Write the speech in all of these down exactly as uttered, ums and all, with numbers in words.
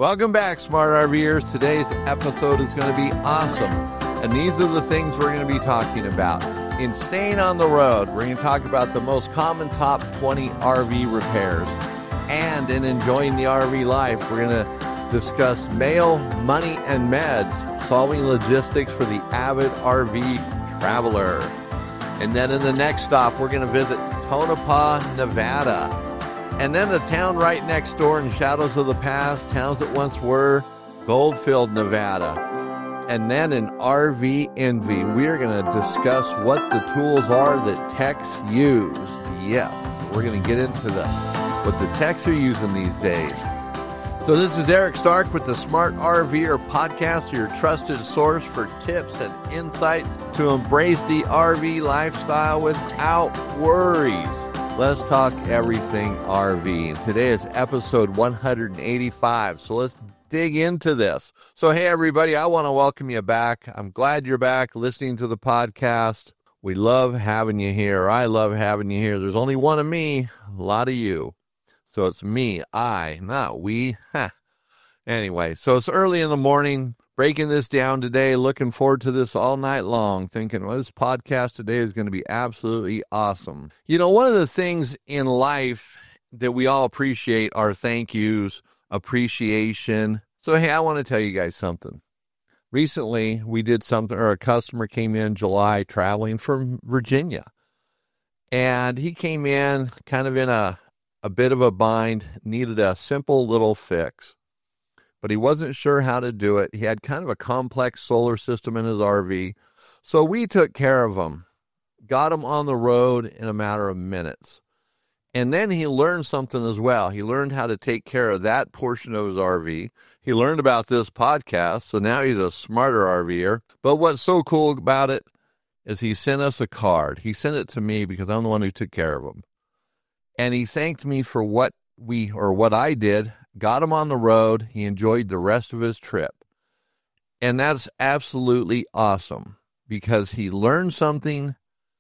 Welcome back, Smart RVers. Today's episode is going to be awesome. And these are the things we're going to be talking about. In staying on the road, we're going to talk about the most common top twenty R V repairs. And in enjoying the R V life, we're going to discuss mail, money, and meds, solving logistics for the avid R V traveler. And then in the next stop, we're going to visit Tonopah, Nevada. And then a town right next door in shadows of the past, towns that once were, Goldfield, Nevada. And then in R V Envy, we're going to discuss what the tools are that techs use. Yes, we're going to get into the what the techs are using these days. So this is Eric Stark with the Smart RVer Podcast, your trusted source for tips and insights to embrace the R V lifestyle without worries. Let's talk everything R V. And today is episode one hundred eighty-five. So let's dig into this. So, hey, everybody, I want to welcome you back. I'm glad you're back listening to the podcast. We love having you here. I love having you here. There's only one of me, a lot of you. So it's me, I, not we. Huh. Anyway, so it's early in the morning, breaking this down today, looking forward to this all night long, thinking, well, this podcast today is going to be absolutely awesome. You know, one of the things in life that we all appreciate are thank yous, appreciation. So, hey, I want to tell you guys something. Recently, we did something, or a customer came in July traveling from Virginia. And he came in kind of in a, a bit of a bind, needed a simple little fix. But he wasn't sure how to do it. He had kind of a complex solar system in his R V. So we took care of him, got him on the road in a matter of minutes. And then he learned something as well. He learned how to take care of that portion of his R V. He learned about this podcast, so now he's a smarter RVer. But what's so cool about it is he sent us a card. He sent it to me because I'm the one who took care of him. And he thanked me for what we, or what I did, got him on the road. He enjoyed the rest of his trip. And that's absolutely awesome because he learned something.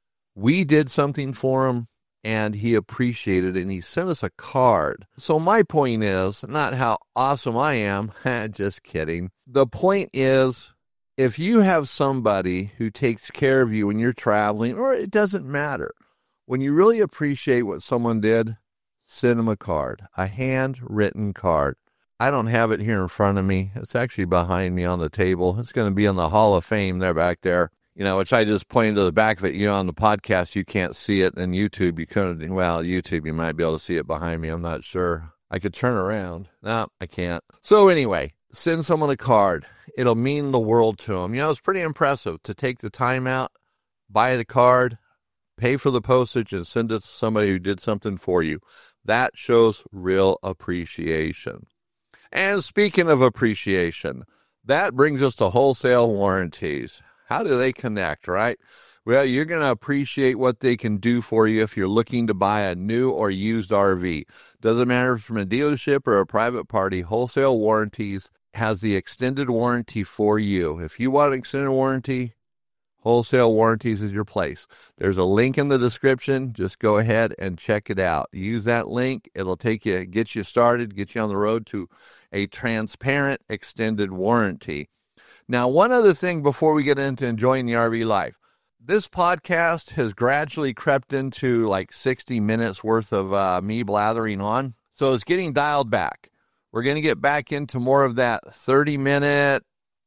We did something for him and he appreciated it. And he sent us a card. So my point is not how awesome I am. Just kidding. The point is, if you have somebody who takes care of you when you're traveling, or it doesn't matter, when you really appreciate what someone did, send them a card, a handwritten card. I don't have it here in front of me. It's actually behind me on the table. It's going to be in the Hall of Fame there back there, you know, which I just pointed to the back of it. You know, on the podcast, you can't see it. And YouTube, you couldn't. Well, YouTube, you might be able to see it behind me. I'm not sure. I could turn around. No, I can't. So anyway, send someone a card. It'll mean the world to them. You know, it's pretty impressive to take the time out, buy a card, pay for the postage, and send it to somebody who did something for you. That shows real appreciation. And speaking of appreciation, that brings us to wholesale warranties. How do they connect, right? Well, you're going to appreciate what they can do for you if you're looking to buy a new or used R V. Doesn't matter if it's from a dealership or a private party, wholesale warranties has the extended warranty for you. If you want an extended warranty, Wholesale Warranties is your place. There's a link in the description. Just go ahead and check it out. Use that link. It'll take you, get you started, get you on the road to a transparent extended warranty. Now, one other thing before we get into enjoying the R V life. This podcast has gradually crept into like sixty minutes worth of uh, me blathering on. So it's getting dialed back. We're going to get back into more of that thirty minute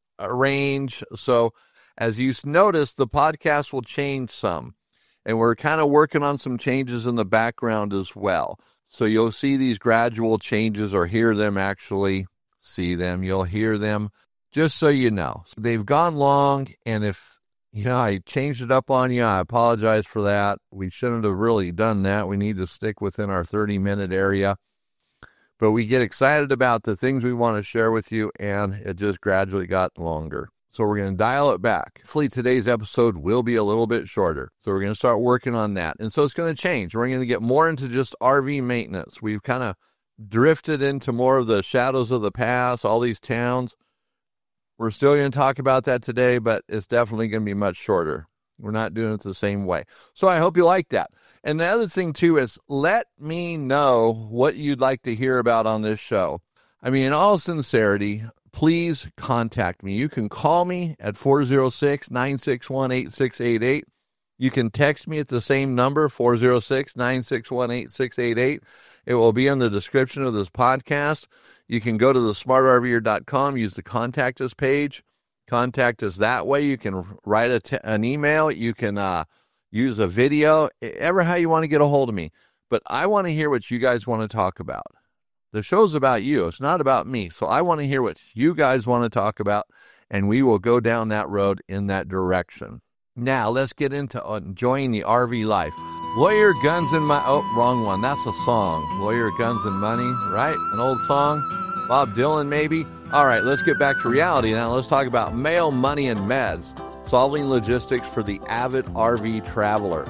range. So as you notice, the podcast will change some, and we're kind of working on some changes in the background as well. So you'll see these gradual changes or hear them actually, see them. You'll hear them, just so you know. They've gone long, and if, you know, I changed it up on you, I apologize for that. We shouldn't have really done that. We need to stick within our thirty-minute area. But we get excited about the things we want to share with you, and it just gradually got longer. So we're going to dial it back. Hopefully today's episode will be a little bit shorter. So we're going to start working on that. And so it's going to change. We're going to get more into just R V maintenance. We've kind of drifted into more of the shadows of the past, all these towns. We're still going to talk about that today, but it's definitely going to be much shorter. We're not doing it the same way. So I hope you like that. And the other thing, too, is let me know what you'd like to hear about on this show. I mean, in all sincerity, please contact me. You can call me at four oh six, nine six one, eight six eight eight. You can text me at the same number, four oh six, nine six one, eight six eight eight. It will be in the description of this podcast. You can go to the smart R V er dot com, use the contact us page. Contact us that way. You can write a t- an email. You can uh, use a video, ever how you want to get a hold of me. But I want to hear what you guys want to talk about. The show's about you. It's not about me. So I want to hear what you guys want to talk about, and we will go down that road in that direction. Now, let's get into enjoying the R V life. Lawyer, Guns, and Money. Oh, wrong one. That's a song. Lawyer, Guns, and Money, right? An old song. Bob Dylan, maybe. All right, let's get back to reality now. Let's talk about mail, money, and meds. Solving logistics for the avid R V traveler.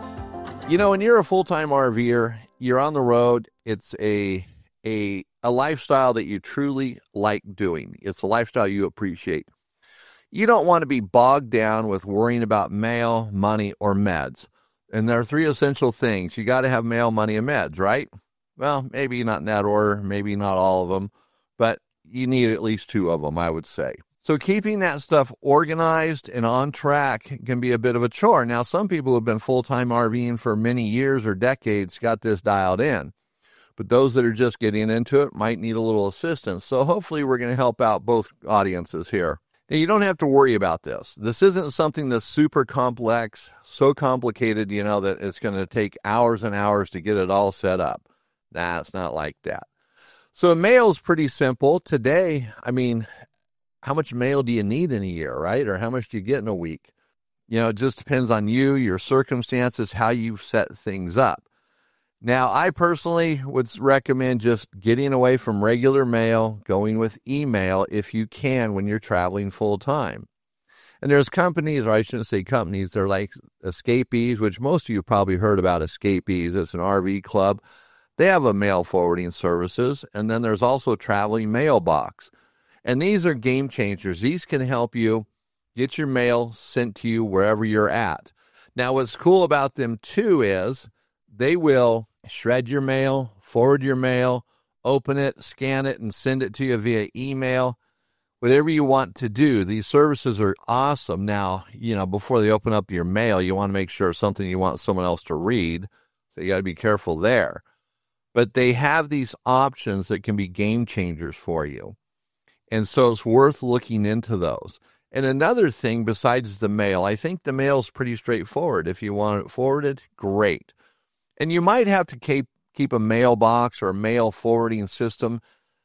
You know, when you're a full-time RVer, you're on the road. It's a a a lifestyle that you truly like doing. It's a lifestyle you appreciate. You don't want to be bogged down with worrying about mail, money, or meds. And there are three essential things. You got to have mail, money, and meds, right? Well, maybe not in that order, maybe not all of them, but you need at least two of them, I would say. So keeping that stuff organized and on track can be a bit of a chore. Now, some people who have been full-time RVing for many years or decades got this dialed in. But those that are just getting into it might need a little assistance. So hopefully we're going to help out both audiences here. Now, you don't have to worry about this. This isn't something that's super complex, so complicated, you know, that it's going to take hours and hours to get it all set up. Nah, it's not like that. So mail is pretty simple. Today, I mean, how much mail do you need in a year, right? Or how much do you get in a week? You know, it just depends on you, your circumstances, how you set things up. Now, I personally would recommend just getting away from regular mail, going with email if you can when you're traveling full time. And there's companies, or I shouldn't say companies, they're like Escapees, which most of you probably heard about Escapees. It's an R V club. They have a mail forwarding services. And then there's also Traveling Mailbox. And these are game changers. These can help you get your mail sent to you wherever you're at. Now, what's cool about them, too, is they will shred your mail, forward your mail, open it, scan it, and send it to you via email. Whatever you want to do, these services are awesome. Now, you know, before they open up your mail, you want to make sure it's something you want someone else to read. So you got to be careful there. But they have these options that can be game changers for you. And so it's worth looking into those. And another thing besides the mail, I think the mail is pretty straightforward. If you want it forwarded, great. And you might have to keep, keep a mailbox or a mail forwarding system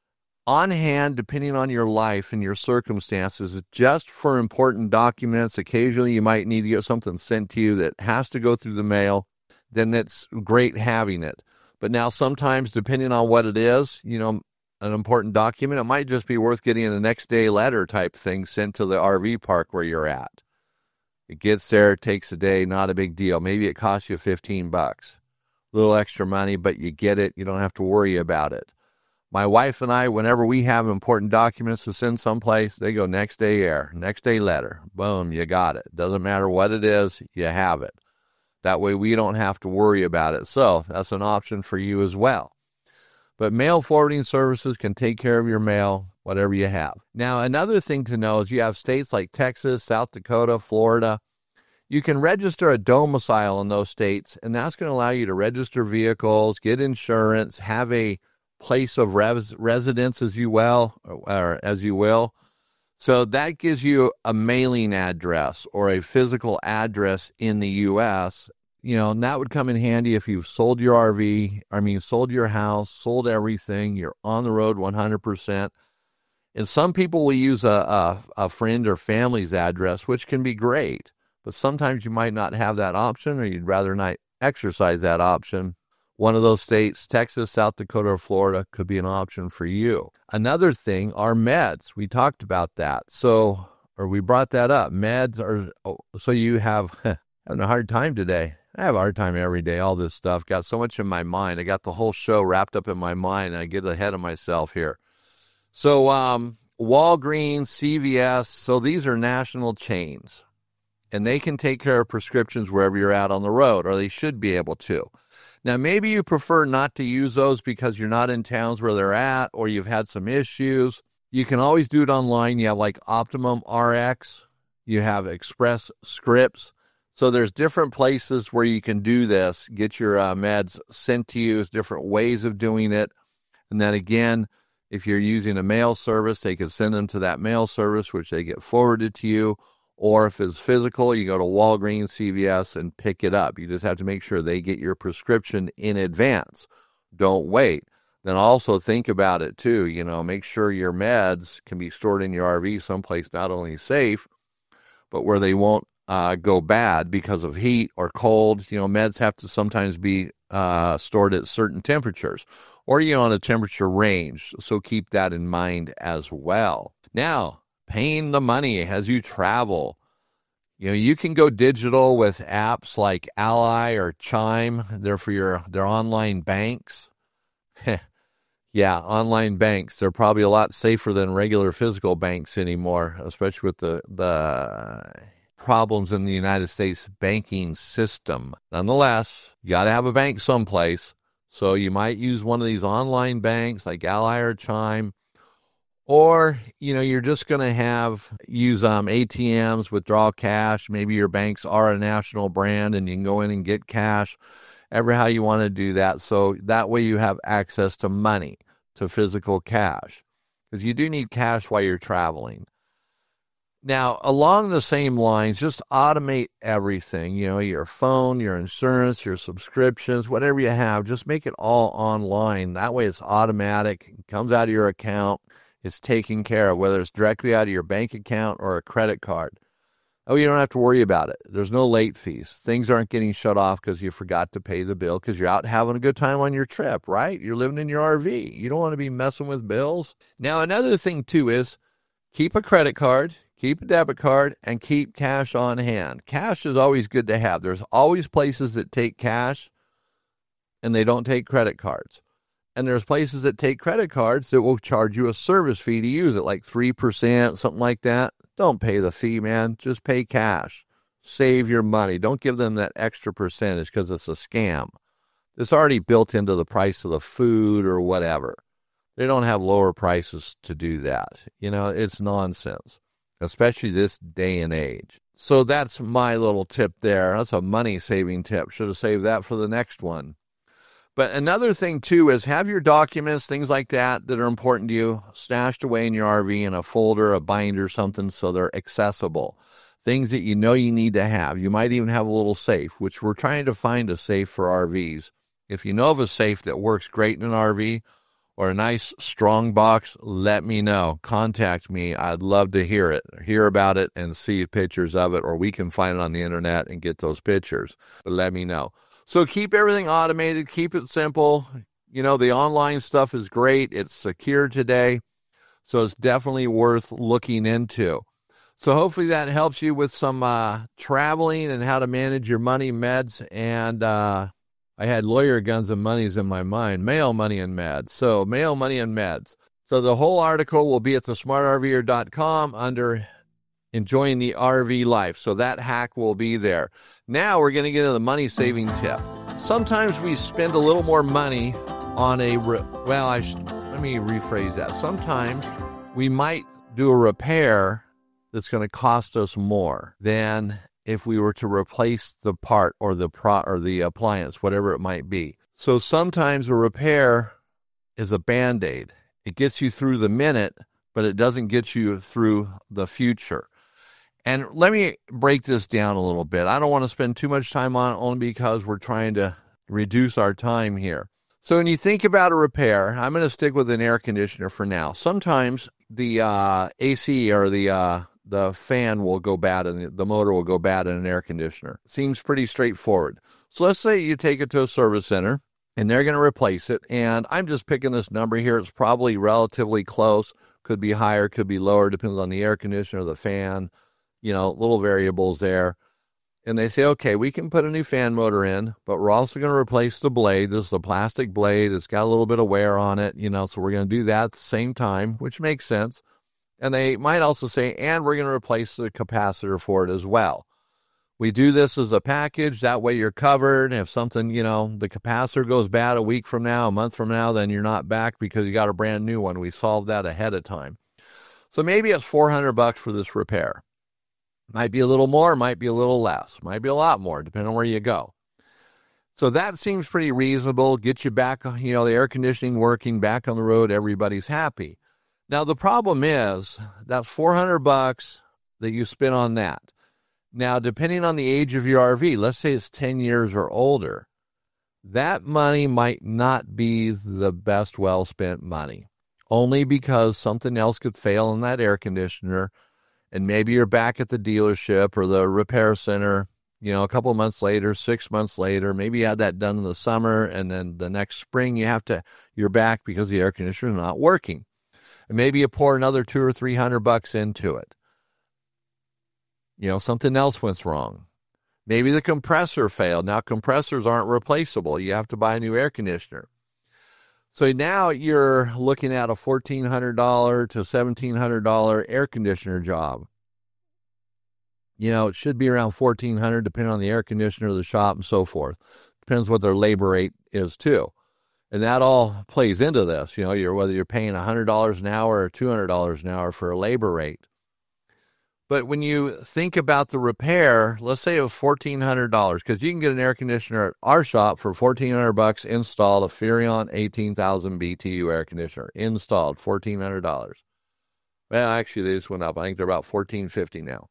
on hand, depending on your life and your circumstances, just for important documents. Occasionally you might need to get something sent to you that has to go through the mail. Then it's great having it. But now sometimes, depending on what it is, you know, an important document, it might just be worth getting a next day letter type thing sent to the R V park where you're at. It gets there, it takes a day, not a big deal. Maybe it costs you fifteen bucks. A little extra money, but you get it. You don't have to worry about it. My wife and I, whenever we have important documents to send someplace, they go next day air, next day letter. Boom, you got it. Doesn't matter what it is, you have it. That way we don't have to worry about it. So that's an option for you as well. But mail forwarding services can take care of your mail, whatever you have. Now, another thing to know is you have states like Texas, South Dakota, Florida. You can register a domicile in those states, and that's going to allow you to register vehicles, get insurance, have a place of res- residence as you will, or as you will. So that gives you a mailing address or a physical address in the U S, you know, and that would come in handy if you've sold your R V, I mean, sold your house, sold everything, you're on the road one hundred percent. And some people will use a, a, a friend or family's address, which can be great. But sometimes you might not have that option, or you'd rather not exercise that option. One of those states, Texas, South Dakota, or Florida, could be an option for you. Another thing are meds. We talked about that. So, or we brought that up. Meds are, oh, so you have, having a hard time today. I have a hard time every day, all this stuff. Got so much in my mind. I got the whole show wrapped up in my mind, and I get ahead of myself here. So, um, Walgreens, C V S, so these are national chains. And they can take care of prescriptions wherever you're at on the road, or they should be able to. Now, maybe you prefer not to use those because you're not in towns where they're at or you've had some issues. You can always do it online. You have like Optimum R X. You have Express Scripts. So there's different places where you can do this, get your uh, meds sent to you. There's different ways of doing it. And then again, if you're using a mail service, they can send them to that mail service, which they get forwarded to you. Or if it's physical, you go to Walgreens, C V S, and pick it up. You just have to make sure they get your prescription in advance. Don't wait. Then also think about it too. You know, make sure your meds can be stored in your R V someplace not only safe, but where they won't uh, go bad because of heat or cold. You know, meds have to sometimes be uh, stored at certain temperatures, or you know, on a temperature range. So keep that in mind as well. Now, paying the money as you travel. You know, you can go digital with apps like Ally or Chime. They're for your their online banks. Yeah, online banks. They're probably a lot safer than regular physical banks anymore, especially with the the problems in the United States banking system. Nonetheless, you got to have a bank someplace. So you might use one of these online banks like Ally or Chime. Or, you know, you're just going to have, use um, A T Ms, withdraw cash. Maybe your banks are a national brand and you can go in and get cash, ever how you want to do that. So that way you have access to money, to physical cash, because you do need cash while you're traveling. Now, along the same lines, just automate everything, you know, your phone, your insurance, your subscriptions, whatever you have, just make it all online. That way it's automatic, it comes out of your account. It's taken care of, whether it's directly out of your bank account or a credit card. Oh, you don't have to worry about it. There's no late fees. Things aren't getting shut off because you forgot to pay the bill because you're out having a good time on your trip, right? You're living in your R V. You don't want to be messing with bills. Now, another thing, too, is keep a credit card, keep a debit card, and keep cash on hand. Cash is always good to have. There's always places that take cash, and they don't take credit cards. And there's places that take credit cards that will charge you a service fee to use it, like three percent, something like that. Don't pay the fee, man. Just pay cash. Save your money. Don't give them that extra percentage because it's a scam. It's already built into the price of the food or whatever. They don't have lower prices to do that. You know, it's nonsense, especially this day and age. So that's my little tip there. That's a money-saving tip. Should have saved that for the next one. But another thing, too, is have your documents, things like that, that are important to you, stashed away in your R V in a folder, a binder, something, so they're accessible. Things that you know you need to have. You might even have a little safe, which we're trying to find a safe for R Vs. If you know of a safe that works great in an R V or a nice, strong box, let me know. Contact me. I'd love to hear it, hear about it, and see pictures of it, or we can find it on the internet and get those pictures. But let me know. So keep everything automated, keep it simple. You know, the online stuff is great. It's secure today, so it's definitely worth looking into. So hopefully that helps you with some uh, traveling and how to manage your money, meds, and uh, I had lawyer guns and monies in my mind, mail, money, and meds. So mail, money, and meds. So the whole article will be at the smart R V er dot com under enjoying the R V life. So that hack will be there. Now we're going to get into the money-saving tip. Sometimes we spend a little more money on a, re- well, I sh- let me rephrase that. Sometimes we might do a repair that's going to cost us more than if we were to replace the part or the pro- or the appliance, whatever it might be. So sometimes a repair is a Band-Aid. It gets you through the minute, but it doesn't get you through the future. And let me break this down a little bit. I don't want to spend too much time on it only because we're trying to reduce our time here. So when you think about a repair, I'm going to stick with an air conditioner for now. Sometimes the uh, A C or the uh, the fan will go bad and the, the motor will go bad in an air conditioner. Seems pretty straightforward. So let's say you take it to a service center and they're going to replace it. And I'm just picking this number here. It's probably relatively close. Could be higher, could be lower, depends on the air conditioner, the fan. You know, little variables there. And they say, okay, we can put a new fan motor in, but we're also going to replace the blade. This is a plastic blade. It's got a little bit of wear on it, you know, so we're going to do that at the same time, which makes sense. And they might also say, and we're going to replace the capacitor for it as well, We do this as a package. That way you're covered. If something, you know, the capacitor goes bad a week from now, a month from now, then you're not back because you got a brand new one. We solved that ahead of time. So maybe it's four hundred bucks for this repair. Might be a little more, might be a little less, might be a lot more, depending on where you go. So that seems pretty reasonable. Get you back, you know, the air conditioning working, back on the road, everybody's happy. Now, the problem is that's four hundred bucks that you spend on that. Now, depending on the age of your R V, let's say it's ten years or older, that money might not be the best well-spent money, only because something else could fail in that air conditioner, and maybe you're back at the dealership or the repair center, you know, a couple of months later, six months later, maybe you had that done in the summer, and then the next spring you have to, you're back because the air conditioner is not working. And maybe you pour another two or three hundred bucks into it. You know, something else went wrong. Maybe the compressor failed. Now, compressors aren't replaceable. You have to buy a new air conditioner. So now you're looking at a fourteen hundred dollars to seventeen hundred dollars air conditioner job. You know, it should be around fourteen hundred dollars depending on the air conditioner, the shop, and so forth. Depends what their labor rate is too. And that all plays into this. You know, you're whether you're paying one hundred dollars an hour or two hundred dollars an hour for a labor rate. But when you think about the repair, let's say it was fourteen hundred dollars, because you can get an air conditioner at our shop for fourteen hundred bucks installed, a Furrion eighteen thousand B T U air conditioner, installed, fourteen hundred dollars. Well, actually, they just went up. I think they're about fourteen fifty now.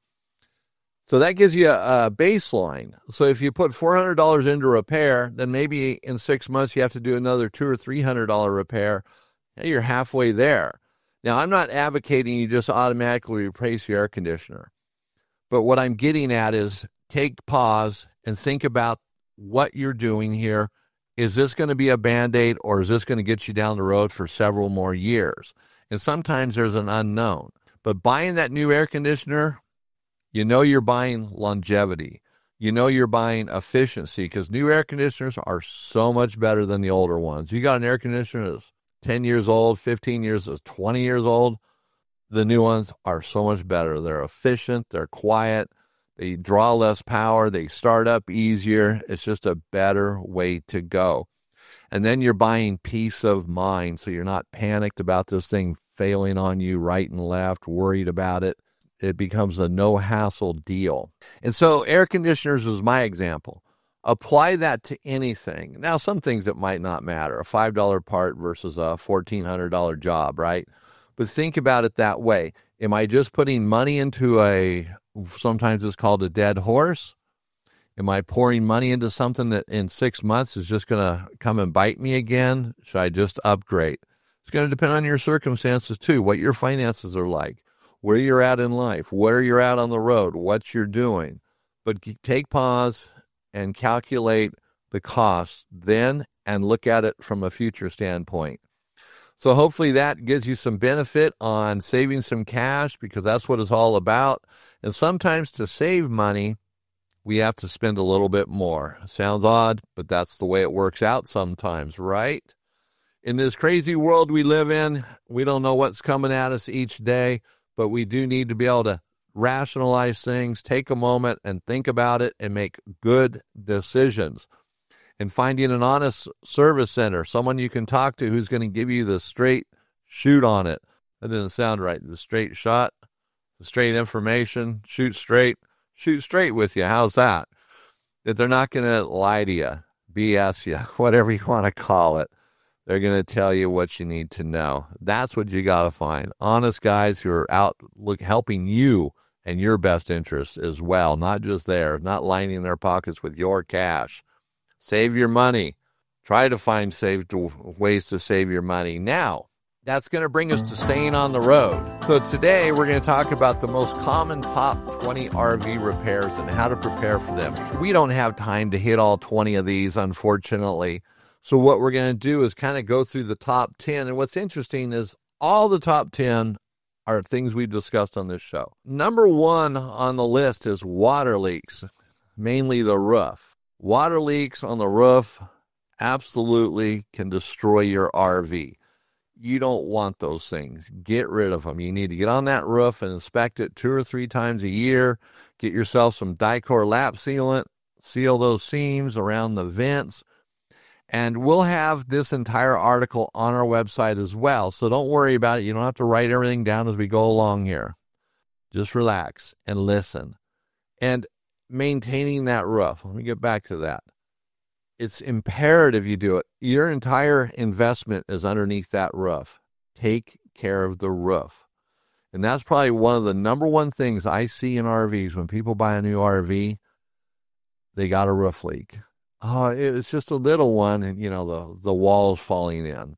So that gives you a, a baseline. So if you put four hundred dollars into repair, then maybe in six months you have to do another two hundred or three hundred dollars repair. Now you're halfway there. Now, I'm not advocating you just automatically replace your air conditioner. But what I'm getting at is take pause and think about what you're doing here. Is this going to be a Band-Aid, or is this going to get you down the road for several more years? And sometimes there's an unknown. But buying that new air conditioner, you know you're buying longevity. You know you're buying efficiency, because new air conditioners are so much better than the older ones. You got an air conditioner that's ten years old, fifteen years old, twenty years old, the new ones are so much better. They're efficient, they're quiet, they draw less power, they start up easier. It's just a better way to go. And then you're buying peace of mind, so you're not panicked about this thing failing on you right and left, worried about it. It becomes a no-hassle deal. And so air conditioners is my example. Apply that to anything. Now, some things it might not matter, a five dollar part versus a fourteen hundred dollars job, right? But think about it that way. Am I just putting money into a, sometimes it's called a dead horse? Am I pouring money into something that in six months is just going to come and bite me again? Should I just upgrade? It's going to depend on your circumstances too, what your finances are like, where you're at in life, where you're at on the road, what you're doing. But take pause and calculate the cost then and look at it from a future standpoint. So hopefully that gives you some benefit on saving some cash, because that's what it's all about. And sometimes to save money, we have to spend a little bit more. Sounds odd, but that's the way it works out sometimes, right? In this crazy world we live in, we don't know what's coming at us each day, but we do need to be able to rationalize things, take a moment and think about it and make good decisions. And finding an honest service center, someone you can talk to who's going to give you the straight shoot on it. That doesn't sound right. The straight shot, the straight information, shoot straight, shoot straight with you. How's that? That they're not going to lie to you, B S you, whatever you want to call it. They're going to tell you what you need to know. That's what you got to find. Honest guys who are out look, helping you and your best interest as well, not just theirs, not lining their pockets with your cash. Save your money. Try to find saved ways to save your money. Now, that's going to bring us to staying on the road. So today we're going to talk about the most common top twenty R V repairs and how to prepare for them. We don't have time to hit all twenty of these, unfortunately. So what we're going to do is kind of go through the top ten. And what's interesting is all the top ten are things we've discussed on this show. Number one on the list is water leaks, mainly the roof. Water leaks on the roof absolutely can destroy your R V. you don't want those things. Get rid of them. You need to get on that roof and inspect it two or three times a year. Get yourself some Dicor lap sealant. Seal those seams around the vents. And we'll have this entire article on our website as well. So don't worry about it. You don't have to write everything down as we go along here. Just relax and listen. And maintaining that roof. Let me get back to that. It's imperative you do it. Your entire investment is underneath that roof. Take care of the roof. And that's probably one of the number one things I see in R Vs. When people buy a new R V, they got a roof leak. Oh, it's just a little one, and, you know, the, the wall is falling in.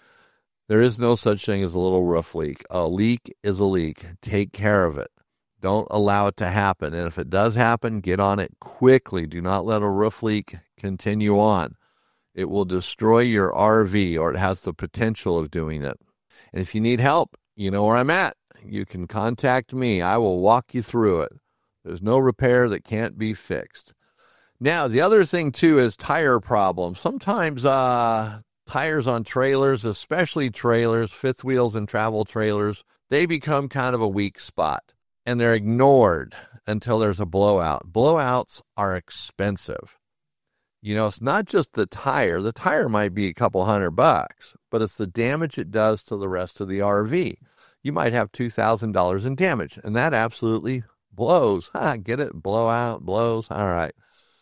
There is no such thing as a little roof leak. A leak is a leak. Take care of it. Don't allow it to happen. And if it does happen, get on it quickly. Do not let a roof leak continue on. It will destroy your R V, or it has the potential of doing it. And if you need help, you know where I'm at. You can contact me. I will walk you through it. There's no repair that can't be fixed. Now, the other thing, too, is tire problems. Sometimes uh, tires on trailers, especially trailers, fifth wheels and travel trailers, they become kind of a weak spot. And they're ignored until there's a blowout. Blowouts are expensive. You know, it's not just the tire. The tire might be a couple hundred bucks, but it's the damage it does to the rest of the R V. You might have two thousand dollars in damage, and that absolutely blows. Ha, get it? Blowout, blows. All right.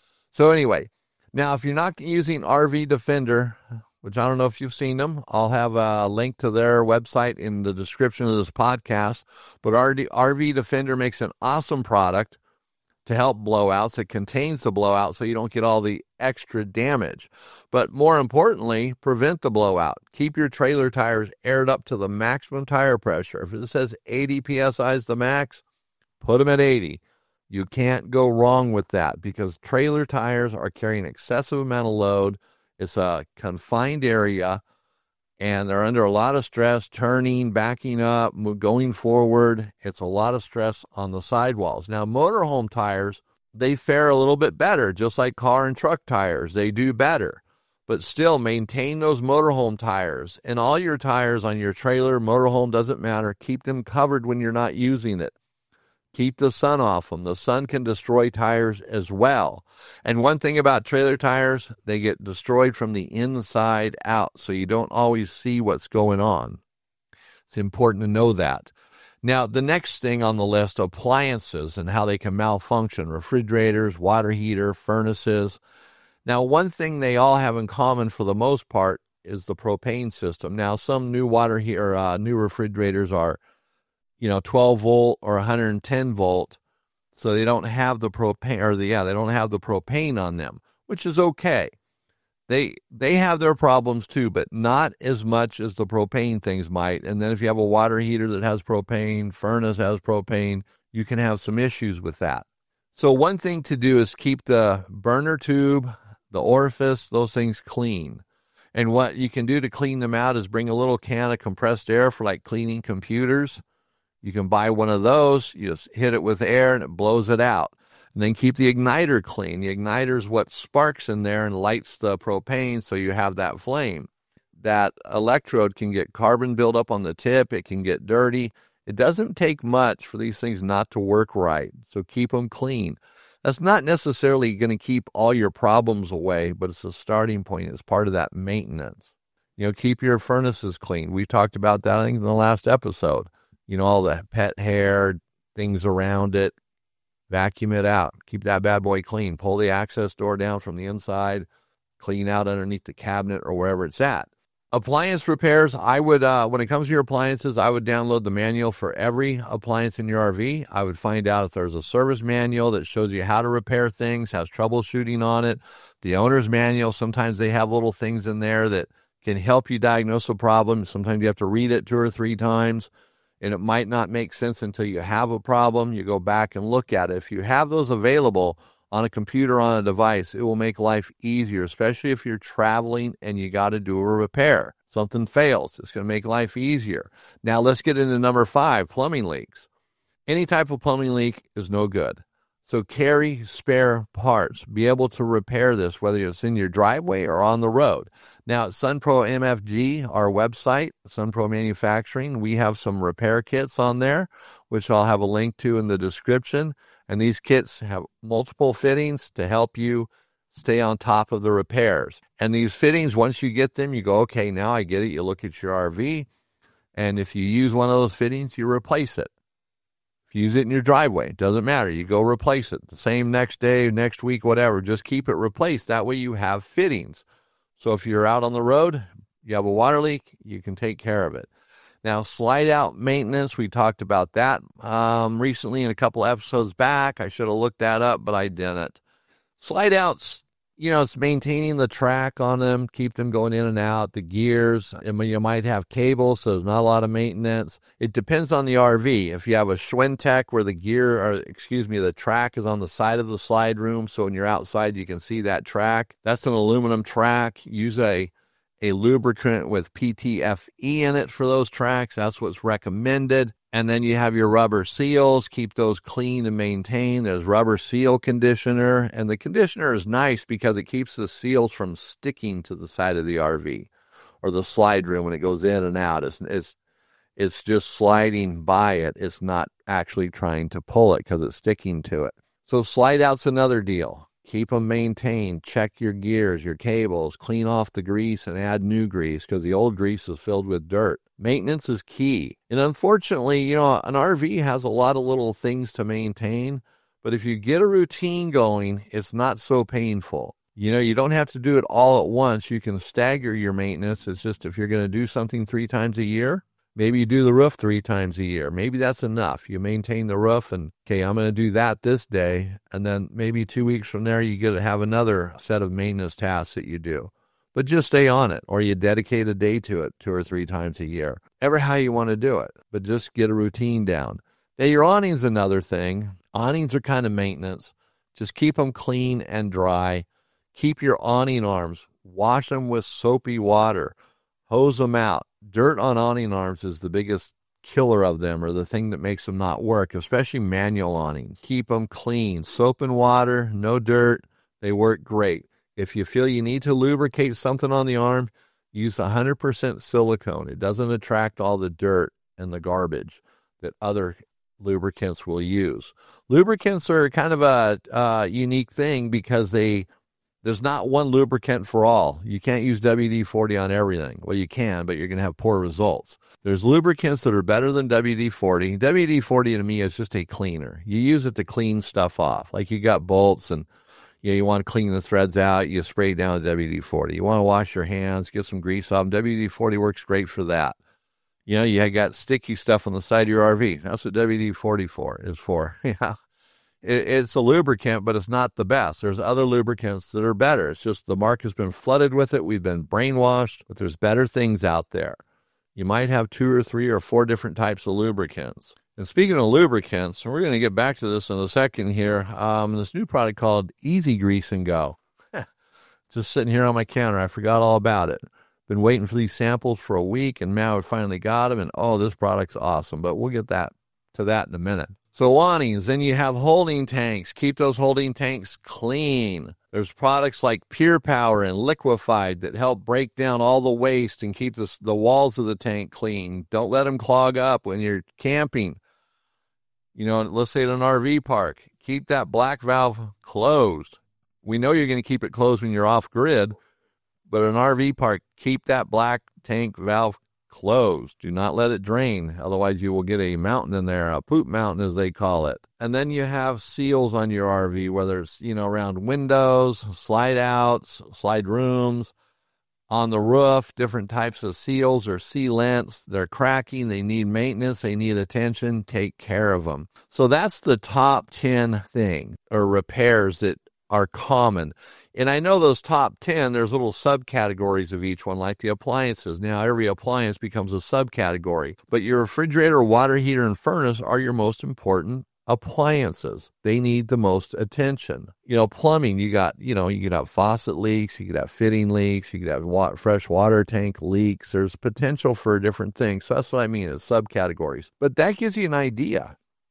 So anyway, now if you're not using R V Defender, which I don't know if you've seen them, I'll have a link to their website in the description of this podcast. But R V Defender makes an awesome product to help blowouts. It contains the blowout so you don't get all the extra damage. But more importantly, prevent the blowout. Keep your trailer tires aired up to the maximum tire pressure. If it says eighty P S I is the max, put them at eighty. You can't go wrong with that, because trailer tires are carrying an excessive amount of load. It's a confined area, and they're under a lot of stress, turning, backing up, going forward. It's a lot of stress on the sidewalls. Now, motorhome tires, they fare a little bit better, just like car and truck tires. They do better. But still, maintain those motorhome tires. And all your tires on your trailer, motorhome, doesn't matter. Keep them covered when you're not using it. Keep the sun off them. The sun can destroy tires as well. And one thing about trailer tires, they get destroyed from the inside out, so you don't always see what's going on. It's important to know that. Now, the next thing on the list, appliances and how they can malfunction. Refrigerators, water heater, furnaces. Now, one thing they all have in common for the most part is the propane system. Now, some new water heater, uh, new refrigerators are, you know, twelve volt or one hundred ten volt, so they don't have the propane, or the, yeah, they don't have the propane on them, which is okay. They they have their problems too, but not as much as the propane things might. And then if you have a water heater that has propane, furnace has propane, you can have some issues with that. So one thing to do is keep the burner tube, the orifice, those things clean. And what you can do to clean them out is bring a little can of compressed air for like cleaning computers. You can buy one of those, you just hit it with air and it blows it out. And then keep the igniter clean. The igniter is what sparks in there and lights the propane so you have that flame. That electrode can get carbon buildup on the tip. It can get dirty. It doesn't take much for these things not to work right, so keep them clean. That's not necessarily going to keep all your problems away, but it's a starting point. It's part of that maintenance. You know, keep your furnaces clean. We talked about that, I think, in the last episode. You know, all the pet hair, things around it, vacuum it out. Keep that bad boy clean. Pull the access door down from the inside, clean out underneath the cabinet or wherever it's at. Appliance repairs, I would, uh, when it comes to your appliances, I would download the manual for every appliance in your R V. I would find out if there's a service manual that shows you how to repair things, has troubleshooting on it. The owner's manual, sometimes they have little things in there that can help you diagnose a problem. Sometimes you have to read it two or three times. And it might not make sense until you have a problem. You go back and look at it. If you have those available on a computer, on a device, it will make life easier, especially if you're traveling and you got to do a repair. Something fails. It's going to make life easier. Now let's get into number five, plumbing leaks. Any type of plumbing leak is no good. So carry spare parts. Be able to repair this, whether it's in your driveway or on the road. Now, at SunPro M F G, our website, SunPro Manufacturing, we have some repair kits on there, which I'll have a link to in the description. And these kits have multiple fittings to help you stay on top of the repairs. And these fittings, once you get them, you go, okay, now I get it. You look at your R V, and if you use one of those fittings, you replace it. If you use it in your driveway, it doesn't matter. You go replace it. The same next day, next week, whatever. Just keep it replaced. That way you have fittings. So if you're out on the road, you have a water leak, you can take care of it. Now, slide out maintenance, we talked about that um, recently in a couple episodes back. I should have looked that up, but I didn't. Slide outs, you know, it's maintaining the track on them, keep them going in and out, the gears. I mean, you might have cables, so there's not a lot of maintenance. It depends on the R V. If you have a Schwintek where the gear, or excuse me, the track is on the side of the slide room, so when you're outside, you can see that track. That's an aluminum track. Use a, a lubricant with P T F E in it for those tracks. That's what's recommended. And then you have your rubber seals. Keep those clean and maintained. There's rubber seal conditioner. And the conditioner is nice because it keeps the seals from sticking to the side of the R V or the slide room when it goes in and out. It's, it's, it's just sliding by it. It's not actually trying to pull it because it's sticking to it. So slide out's another deal. Keep them maintained. Check your gears, your cables. Clean off the grease and add new grease because the old grease is filled with dirt. Maintenance is key. And unfortunately, you know, an R V has a lot of little things to maintain, but if you get a routine going, it's not so painful. You know, you don't have to do it all at once. You can stagger your maintenance. It's just if you're going to do something three times a year, maybe you do the roof three times a year. Maybe that's enough. You maintain the roof and, okay, I'm going to do that this day. And then maybe two weeks from there, you get to have another set of maintenance tasks that you do. But just stay on it, or you dedicate a day to it two or three times a year. Ever how you want to do it, but just get a routine down. Now, your awning's another thing. Awnings are kind of maintenance. Just keep them clean and dry. Keep your awning arms. Wash them with soapy water. Hose them out. Dirt on awning arms is the biggest killer of them, or the thing that makes them not work, especially manual awnings. Keep them clean. Soap and water, no dirt. They work great. If you feel you need to lubricate something on the arm, use one hundred percent silicone. It doesn't attract all the dirt and the garbage that other lubricants will use. Lubricants are kind of a uh, unique thing because they there's not one lubricant for all. You can't use W D forty on everything. Well, you can, but you're going to have poor results. There's lubricants that are better than W D forty. W D forty to me is just a cleaner. You use it to clean stuff off. Like you got bolts and you know, you want to clean the threads out, you spray down with W D forty. You want to wash your hands, get some grease off them. W D forty works great for that. You know, you got sticky stuff on the side of your R V. That's what W D forty for is for. Yeah, it, it's a lubricant, but it's not the best. There's other lubricants that are better. It's just the market has been flooded with it. We've been brainwashed, but there's better things out there. You might have two or three or four different types of lubricants. And speaking of lubricants, we're going to get back to this in a second here. Um, this new product called Easy Grease and Go. Just sitting here on my counter. I forgot all about it. Been waiting for these samples for a week, and now we finally got them. And, oh, this product's awesome. But we'll get that to that in a minute. So awnings, then you have holding tanks. Keep those holding tanks clean. There's products like Pure Power and Liquefied that help break down all the waste and keep the, the walls of the tank clean. Don't let them clog up when you're camping. You know, let's say at an R V park, keep that black valve closed. We know you're going to keep it closed when you're off grid, but at an R V park, keep that black tank valve closed. Do not let it drain. Otherwise, you will get a mountain in there, a poop mountain as they call it. And then you have seals on your R V, whether it's, you know, around windows, slide outs, slide rooms, on the roof, different types of seals or sealants. They're cracking. They need maintenance. They need attention. Take care of them. So that's the top ten thing or repairs that are common. And I know those top ten, there's little subcategories of each one, like the appliances. Now, every appliance becomes a subcategory. But your refrigerator, water heater, and furnace are your most important appliances. They need the most attention. You know, plumbing, you got, you know, you could have faucet leaks, you could have fitting leaks, you could have wa- fresh water tank leaks. There's potential for different things. So that's what I mean is subcategories. But that gives you an idea.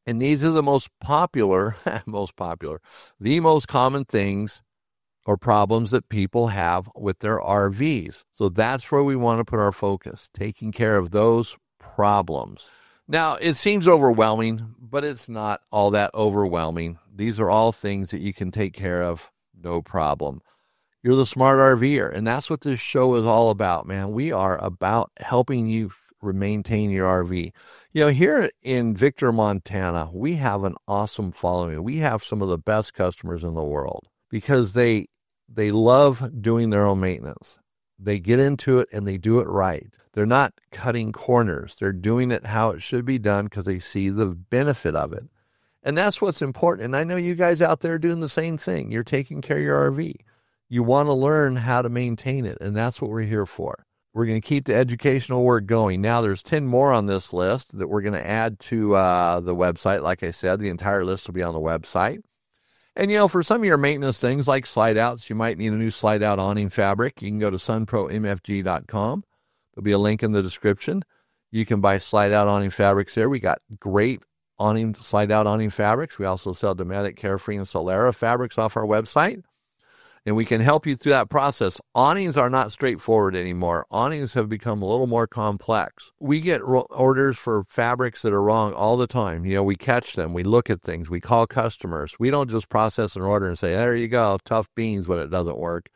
And these are the most popular, most popular, the most common things or problems that people have with their R Vs. So that's where we want to put our focus, taking care of those problems. Now, it seems overwhelming, but it's not all that overwhelming. These are all things that you can take care of, no problem. You're the smart RVer, and that's what this show is all about, man. We are about helping you f- maintain your R V. You know, here in Victor, Montana, we have an awesome following. We have some of the best customers in the world because they they love doing their own maintenance. They get into it and they do it right. They're not cutting corners. They're doing it how it should be done because they see the benefit of it. And that's what's important. And I know you guys out there are doing the same thing. You're taking care of your R V. You want to learn how to maintain it, and that's what we're here for. We're going to keep the educational work going. Now, there's ten more on this list that we're going to add to uh, the website. Like I said, the entire list will be on the website. And, you know, for some of your maintenance things like slide outs, you might need a new slide out awning fabric. You can go to sun pro m f g dot com. There'll be a link in the description. You can buy slide out awning fabrics there. We got great awning, slide out awning fabrics. We also sell Dometic, Carefree, and Solera fabrics off our website. And we can help you through that process. Awnings are not straightforward anymore. Awnings have become a little more complex. We get ro- orders for fabrics that are wrong all the time. You know, we catch them. We look at things. We call customers. We don't just process an order and say, there you go, tough beans when it doesn't work.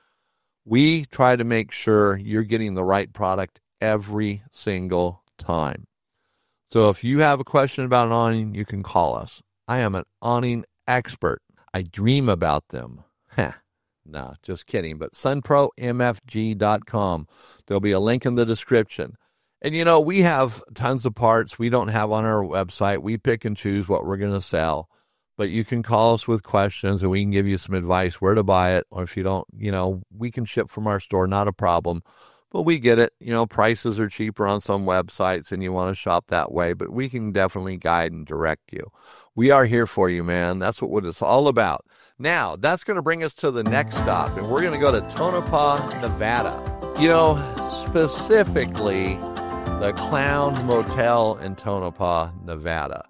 We try to make sure you're getting the right product every single time. So if you have a question about an awning, you can call us. I am an awning expert. I dream about them. Heh. No, just kidding. But sun pro m f g dot com. There'll be a link in the description. And, you know, we have tons of parts we don't have on our website. We pick and choose what we're going to sell. But you can call us with questions, and we can give you some advice where to buy it. Or if you don't, you know, we can ship from our store, not a problem. But we get it. You know, prices are cheaper on some websites, and you want to shop that way. But we can definitely guide and direct you. We are here for you, man. That's what it's all about. Now, that's going to bring us to the next stop, and we're going to go to Tonopah, Nevada. You know, specifically the Clown Motel in Tonopah, Nevada.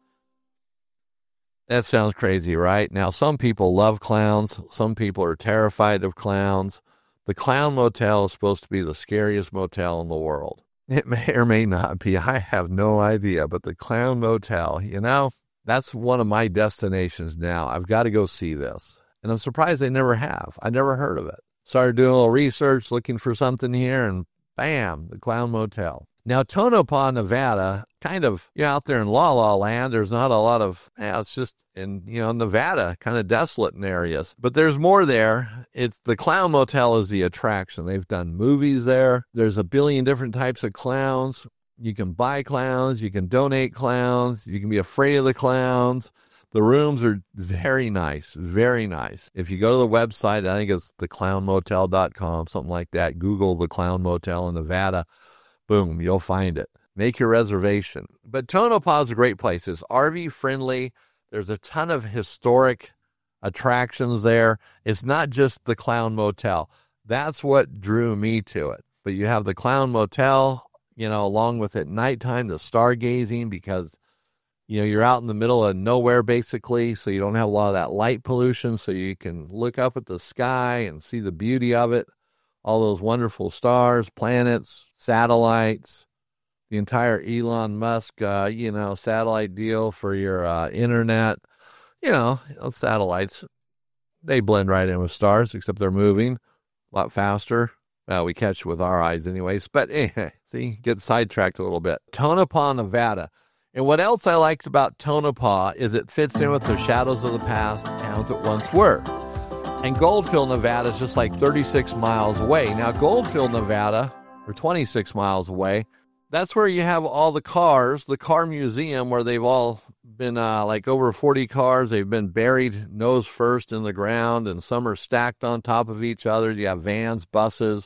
That sounds crazy, right? Now, some people love clowns. Some people are terrified of clowns. The Clown Motel is supposed to be the scariest motel in the world. It may or may not be. I have no idea. But the Clown Motel, you know, that's one of my destinations now. I've got to go see this. And I'm surprised they never have. I never heard of it. Started doing a little research, looking for something here, and bam, the Clown Motel. Now, Tonopah, Nevada, kind of, you know, out there in La La Land, there's not a lot of, yeah, it's just in, you know, Nevada, kind of desolate in areas. But there's more there. It's the Clown Motel is the attraction. They've done movies there. There's a billion different types of clowns. You can buy clowns. You can donate clowns. You can be afraid of the clowns. The rooms are very nice, very nice. If you go to the website, I think it's the clown motel dot com, something like that. Google the Clown Motel in Nevada. Boom, you'll find it. Make your reservation. But Tonopah is a great place. It's R V friendly. There's a ton of historic attractions there. It's not just the Clown Motel. That's what drew me to it. But you have the Clown Motel, you know, along with at nighttime, the stargazing, because, you know, you're out in the middle of nowhere, basically, so you don't have a lot of that light pollution, so you can look up at the sky and see the beauty of it, all those wonderful stars, planets, satellites, the entire Elon Musk, uh, you know, satellite deal for your uh, internet. You know, satellites, they blend right in with stars, except they're moving a lot faster. Well, we catch it with our eyes anyways. But anyway, see, get sidetracked a little bit. Tonopah, Nevada. And what else I liked about Tonopah is it fits in with the shadows of the past, towns that once were. And Goldfield, Nevada is just like thirty-six miles away. Now, Goldfield, Nevada, or twenty-six miles away, that's where you have all the cars, the car museum, where they've all been uh, like over forty cars. They've been buried nose first in the ground, and some are stacked on top of each other. You have vans, buses.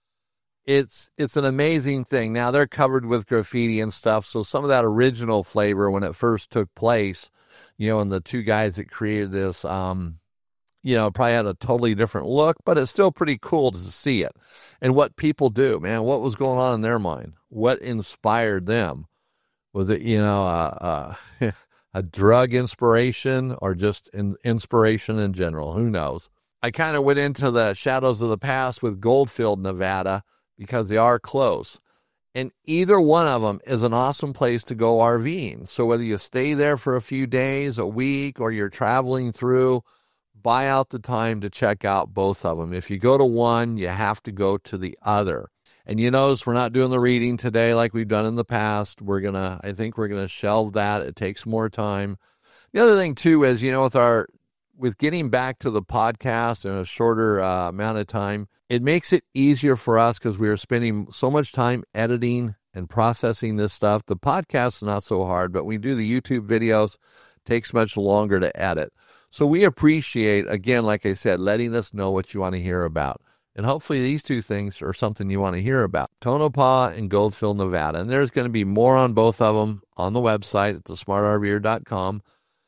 It's it's an amazing thing. Now, they're covered with graffiti and stuff, so some of that original flavor when it first took place, you know, and the two guys that created this, um, you know, probably had a totally different look, but it's still pretty cool to see it. And what people do, man, what was going on in their mind? What inspired them? Was it, you know, uh, uh, a drug inspiration or just in inspiration in general. Who knows? I kind of went into the shadows of the past with Goldfield, Nevada, because they are close. And either one of them is an awesome place to go RVing. So whether you stay there for a few days, a week, or you're traveling through, buy out the time to check out both of them. If you go to one, you have to go to the other. And you notice we're not doing the reading today like we've done in the past. We're going to, I think we're going to shelve that. It takes more time. The other thing too is, you know, with our, with getting back to the podcast in a shorter uh, amount of time, it makes it easier for us because we are spending so much time editing and processing this stuff. The podcast is not so hard, but we do the YouTube videos. It takes much longer to edit. So we appreciate, again, like I said, letting us know what you want to hear about. And hopefully these two things are something you want to hear about. Tonopah and Goldfield, Nevada. And there's going to be more on both of them on the website at the smart R V er dot com.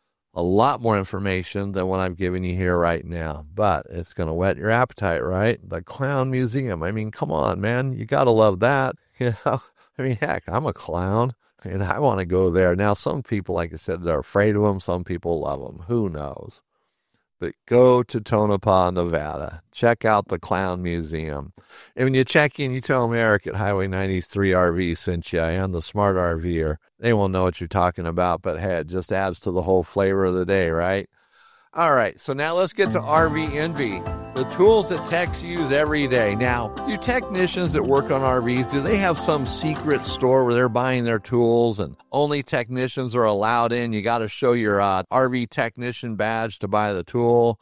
A lot more information than what I'm giving you here right now. But it's going to whet your appetite, right? The Clown Museum. I mean, come on, man. You got to love that. You know, I mean, heck, I'm a clown, and I want to go there. Now, some people, like I said, they're afraid of them. Some people love them. Who knows? But go to Tonopah, Nevada. Check out the Clown Museum. And when you check in, you tell them Eric at Highway ninety-three R V sent you. I am the Smart R V er. They won't know what you're talking about, but hey, it just adds to the whole flavor of the day, right? All right, so now let's get to R V Envy, the tools that techs use every day. Now, do technicians that work on R Vs, do they have some secret store where they're buying their tools and only technicians are allowed in? You got to show your uh, R V technician badge to buy the tool?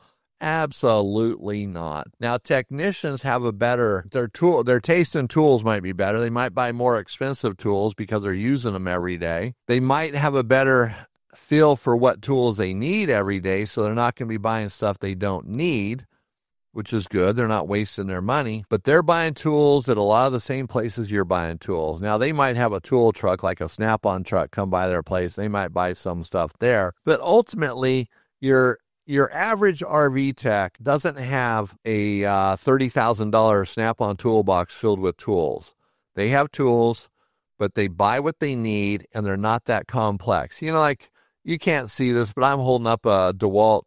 Absolutely not. Now, technicians have a better, their tool, their taste in tools might be better. They might buy more expensive tools because they're using them every day. They might have a better feel for what tools they need every day, so they're not going to be buying stuff they don't need, which is good. They're not wasting their money, but they're buying tools at a lot of the same places you're buying tools. Now, they might have a tool truck, like a Snap-on truck, come by their place. They might buy some stuff there, but ultimately, your your average R V tech doesn't have a uh, thirty thousand dollars Snap-on toolbox filled with tools. They have tools, but they buy what they need, and they're not that complex. You know, like, you can't see this, but I'm holding up a DeWalt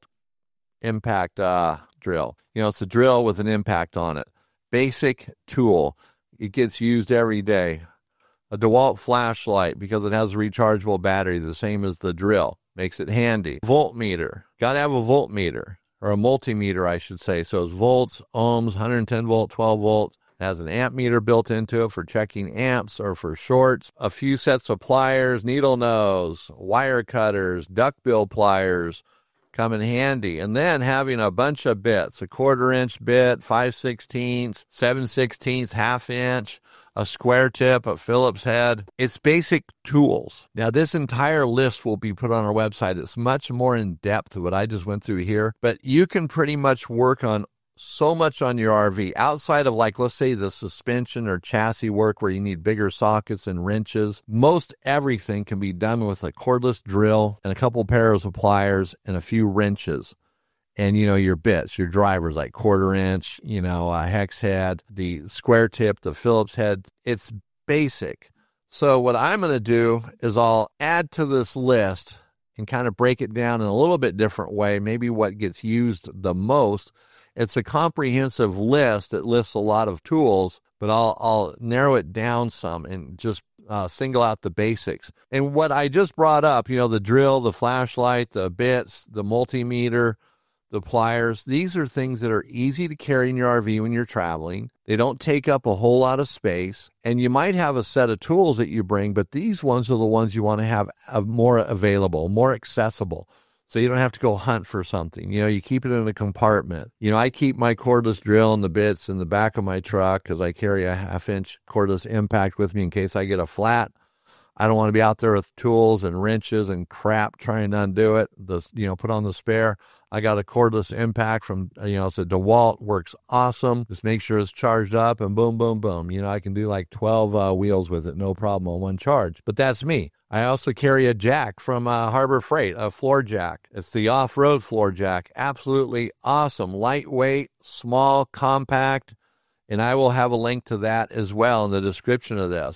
impact uh, drill. You know, it's a drill with an impact on it. Basic tool. It gets used every day. A DeWalt flashlight, because it has a rechargeable battery, the same as the drill. Makes it handy. Voltmeter. Got to have a voltmeter, or a multimeter, I should say. So it's volts, ohms, one hundred ten volt, twelve volts. It has an amp meter built into it for checking amps or for shorts. A few sets of pliers, needle nose, wire cutters, duckbill pliers come in handy. And then having a bunch of bits, a quarter inch bit, five sixteenths, seven sixteenths, half inch, a square tip, a Phillips head. It's basic tools. Now, this entire list will be put on our website. It's much more in depth than what I just went through here, but you can pretty much work on so much on your R V outside of, like, let's say the suspension or chassis work where you need bigger sockets and wrenches. Most everything can be done with a cordless drill and a couple pairs of pliers and a few wrenches. And, you know, your bits, your drivers, like quarter inch, you know, a hex head, the square tip, the Phillips head. It's basic. So what I'm going to do is I'll add to this list and kind of break it down in a little bit different way, maybe what gets used the most. It's a comprehensive list that lists a lot of tools, but I'll I'll narrow it down some and just uh, single out the basics. And what I just brought up, you know, the drill, the flashlight, the bits, the multimeter, the pliers, these are things that are easy to carry in your R V when you're traveling. They don't take up a whole lot of space, and you might have a set of tools that you bring, but these ones are the ones you want to have more available, more accessible. So you don't have to go hunt for something. You know, you keep it in a compartment. You know, I keep my cordless drill and the bits in the back of my truck because I carry a half-inch cordless impact with me in case I get a flat. I don't want to be out there with tools and wrenches and crap trying to undo it. The, you know, put on the spare. I got a cordless impact from, you know, it's a DeWalt, works awesome. Just make sure it's charged up and boom, boom, boom. You know, I can do like twelve uh, wheels with it, no problem on one charge. But that's me. I also carry a jack from uh, Harbor Freight, a floor jack. It's the off-road floor jack. Absolutely awesome. Lightweight, small, compact, and I will have a link to that as well in the description of this.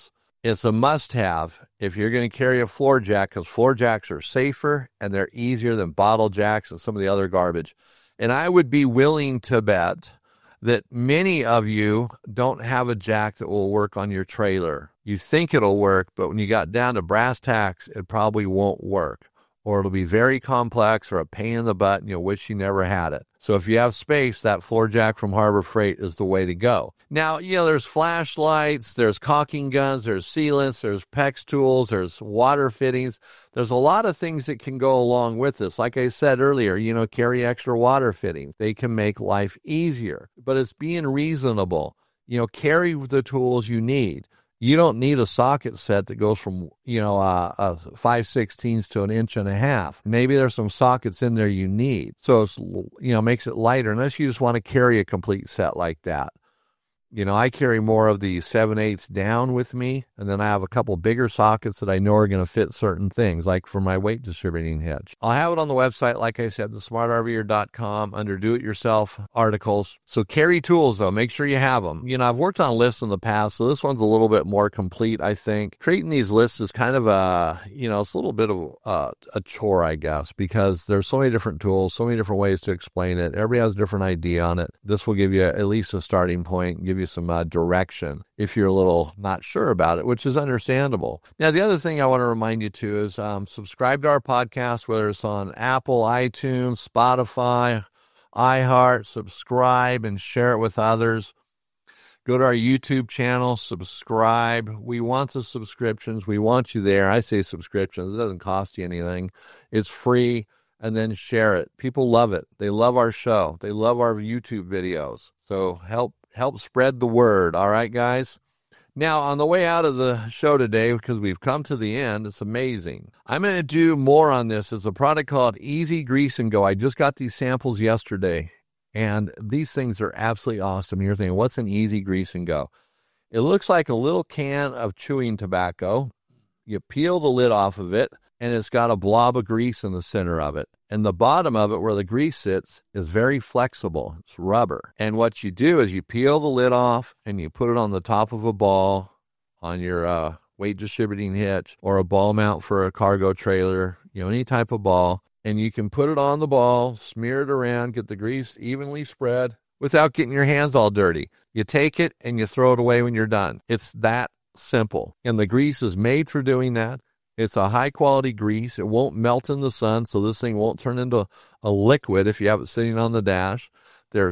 It's a must-have if you're going to carry a floor jack, because floor jacks are safer and they're easier than bottle jacks and some of the other garbage. And I would be willing to bet that many of you don't have a jack that will work on your trailer. You think it'll work, but when you got down to brass tacks, it probably won't work. Or it'll be very complex or a pain in the butt and you'll wish you never had it. So if you have space, that floor jack from Harbor Freight is the way to go. Now, you know, there's flashlights, there's caulking guns, there's sealants, there's PEX tools, there's water fittings. There's a lot of things that can go along with this. Like I said earlier, you know, carry extra water fittings. They can make life easier, but it's being reasonable. You know, carry the tools you need. You don't need a socket set that goes from, you know, uh, uh, five sixteenths to an inch and a half. Maybe there's some sockets in there you need. So it's, you know, makes it lighter unless you just want to carry a complete set like that. You know, I carry more of the seven eighths down with me, and then I have a couple bigger sockets that I know are going to fit certain things, like for my weight distributing hitch. I'll have it on the website, like I said, the smart R V er dot com, under do-it-yourself articles. So carry tools, though. Make sure you have them. You know, I've worked on lists in the past, so this one's a little bit more complete, I think. Creating these lists is kind of a, you know, it's a little bit of a, a chore, I guess, because there's so many different tools, so many different ways to explain it. Everybody has a different idea on it. This will give you at least a starting point, give you some uh, direction if you're a little not sure about it, which is understandable. Now, the other thing I want to remind you to is um, subscribe to our podcast, whether it's on Apple, iTunes, Spotify, iHeart. Subscribe and share it with others. Go to our YouTube channel, subscribe. We want the subscriptions. We want you there. I say subscriptions. It doesn't cost you anything. It's free. And then share it. People love it. They love our show. They love our YouTube videos. So help help spread the word. All right, guys? Now, on the way out of the show today, because we've come to the end, it's amazing. I'm going to do more on this. It's a product called Easy Grease and Go. I just got these samples yesterday, and these things are absolutely awesome. You're thinking, what's an Easy Grease and Go? It looks like a little can of chewing tobacco. You peel the lid off of it, and it's got a blob of grease in the center of it. And the bottom of it, where the grease sits, is very flexible. It's rubber. And what you do is you peel the lid off, and you put it on the top of a ball on your uh, weight distributing hitch, or a ball mount for a cargo trailer, you know, any type of ball. And you can put it on the ball, smear it around, get the grease evenly spread without getting your hands all dirty. You take it, and you throw it away when you're done. It's that simple. And the grease is made for doing that. It's a high-quality grease. It won't melt in the sun, so this thing won't turn into a liquid if you have it sitting on the dash. They're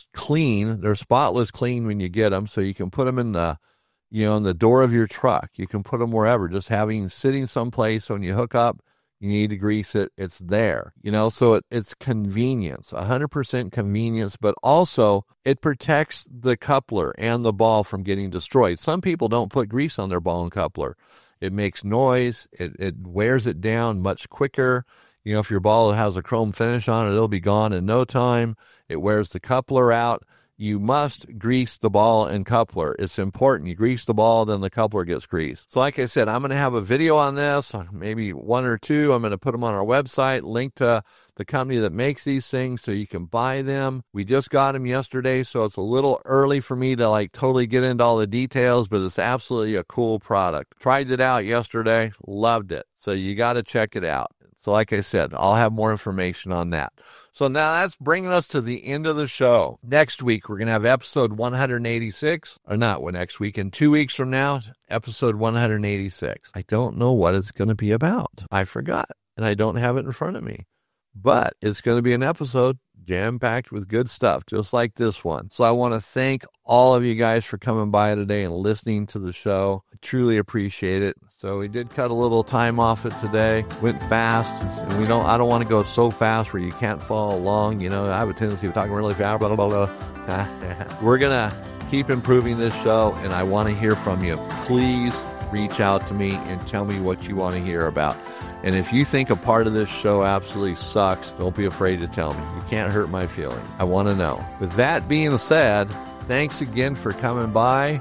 clean. They're spotless clean when you get them, so you can put them in the, you know, in the door of your truck. You can put them wherever. Just having sitting someplace, so when you hook up, you need to grease it, it's there. You know, so it, it's convenience, one hundred percent convenience, but also it protects the coupler and the ball from getting destroyed. Some people don't put grease on their ball and coupler. It makes noise. It, it wears it down much quicker. You know, if your ball has a chrome finish on it, it'll be gone in no time. It wears the coupler out. You must grease the ball and coupler. It's important. You grease the ball, then the coupler gets greased. So like I said, I'm going to have a video on this, maybe one or two. I'm going to put them on our website, link to the company that makes these things so you can buy them. We just got them yesterday, so it's a little early for me to like totally get into all the details, but it's absolutely a cool product. Tried it out yesterday, loved it. So you got to check it out. So like I said, I'll have more information on that. So now that's bringing us to the end of the show. Next week, we're going to have episode one eighty-six, or not well, next week, in two weeks from now, episode one eighty-six. I don't know what it's going to be about. I forgot, and I don't have it in front of me. But it's going to be an episode jam-packed with good stuff, just like this one. So I want to thank all of you guys for coming by today and listening to the show. I truly appreciate it. So we did cut a little time off it today. Went fast, and we don't. I don't want to go so fast where you can't follow along. You know, I have a tendency of talking really fast. Blah, blah, blah. We're gonna keep improving this show, and I want to hear from you. Please reach out to me and tell me what you want to hear about. And if you think a part of this show absolutely sucks, don't be afraid to tell me. You can't hurt my feelings. I want to know. With that being said, thanks again for coming by.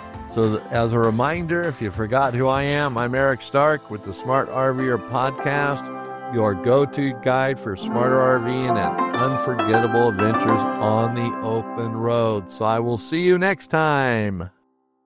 So as a reminder, if you forgot who I am, I'm Eric Stark with the Smart RVer Podcast, your go-to guide for smarter RVing and unforgettable adventures on the open road. So I will see you next time.